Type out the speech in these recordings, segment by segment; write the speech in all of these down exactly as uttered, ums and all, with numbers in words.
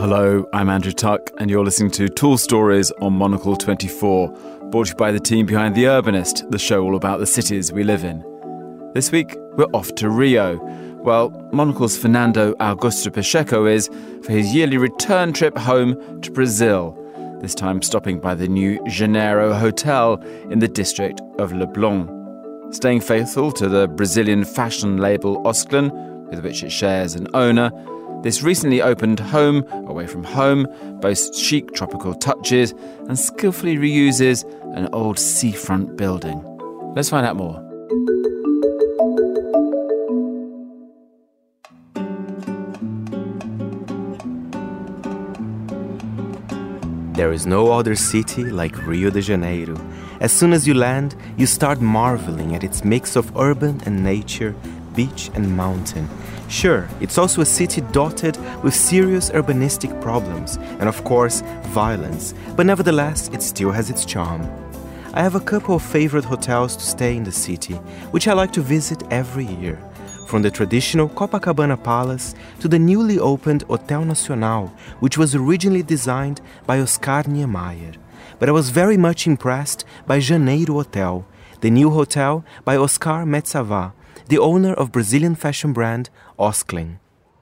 Hello, I'm Andrew Tuck, and you're listening to Tall Stories on Monocle twenty-four, brought to you by the team behind The Urbanist, the show all about the cities we live in. This week, we're off to Rio. Well, Monocle's Fernando Augusto Pacheco is for his yearly return trip home to Brazil, this time stopping by the new Janeiro Hotel in the district of Leblon. Staying faithful to the Brazilian fashion label Osklen, with which it shares an owner, this recently opened home, away from home, boasts chic tropical touches and skillfully reuses an old seafront building. Let's find out more. There is no other city like Rio de Janeiro. As soon as you land, you start marveling at its mix of urban and nature, beach and mountain. Sure, it's also a city dotted with serious urbanistic problems and, of course, violence, but nevertheless, it still has its charm. I have a couple of favorite hotels to stay in the city, which I like to visit every year. From the traditional Copacabana Palace to the newly opened Hotel Nacional, which was originally designed by Oscar Niemeyer. But I was very much impressed by Janeiro Hotel, the new hotel by Oscar Metsavat, the owner of Brazilian fashion brand Osklen.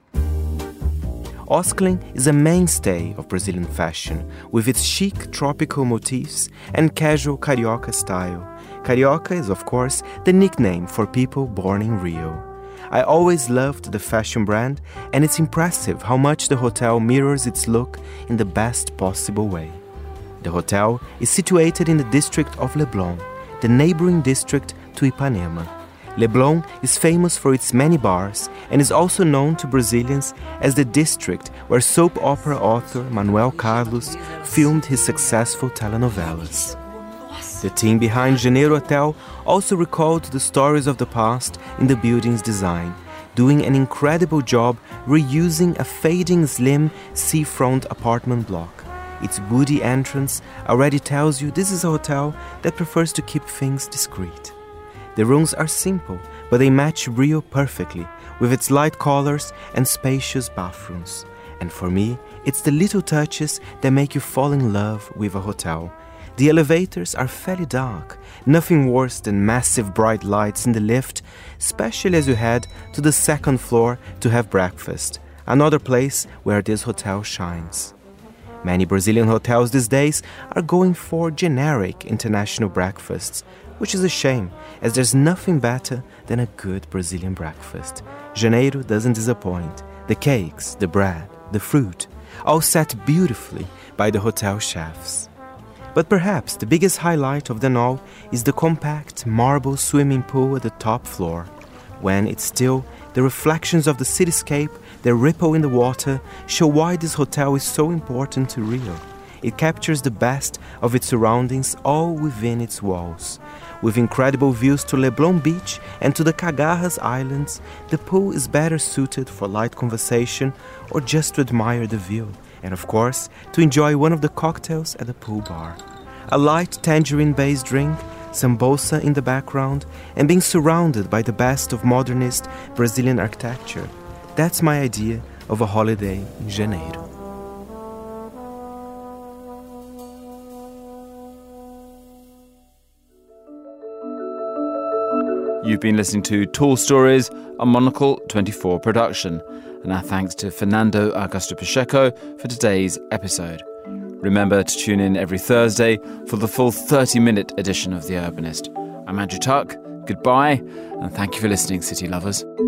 Osklen is a mainstay of Brazilian fashion, with its chic tropical motifs and casual carioca style. Carioca is, of course, the nickname for people born in Rio. I always loved the fashion brand, and it's impressive how much the hotel mirrors its look in the best possible way. The hotel is situated in the district of Leblon, the neighboring district to Ipanema. Leblon is famous for its many bars and is also known to Brazilians as the district where soap opera author Manuel Carlos filmed his successful telenovelas. The team behind Janeiro Hotel also recalled the stories of the past in the building's design, doing an incredible job reusing a fading slim seafront apartment block. Its woody entrance already tells you this is a hotel that prefers to keep things discreet. The rooms are simple, but they match Rio perfectly, with its light colors and spacious bathrooms. And for me, it's the little touches that make you fall in love with a hotel. The elevators are fairly dark, nothing worse than massive bright lights in the lift, especially as you head to the second floor to have breakfast, another place where this hotel shines. Many Brazilian hotels these days are going for generic international breakfasts, which is a shame, as there's nothing better than a good Brazilian breakfast. Janeiro doesn't disappoint. The cakes, the bread, the fruit, all set beautifully by the hotel chefs. But perhaps the biggest highlight of them all is the compact marble swimming pool at the top floor. When it's still, the reflections of the cityscape that ripple in the water show why this hotel is so important to Rio. It captures the best of its surroundings all within its walls. With incredible views to Leblon Beach and to the Cagarras Islands, the pool is better suited for light conversation or just to admire the view, and of course, to enjoy one of the cocktails at the pool bar. A light tangerine-based drink, some bossa in the background, and being surrounded by the best of modernist Brazilian architecture. That's my idea of a holiday in Janeiro. You've been listening to Tall Stories, a Monocle twenty-four production. And our thanks to Fernando Augusto Pacheco for today's episode. Remember to tune in every Thursday for the full thirty-minute edition of The Urbanist. I'm Andrew Tuck. Goodbye, and thank you for listening, city lovers.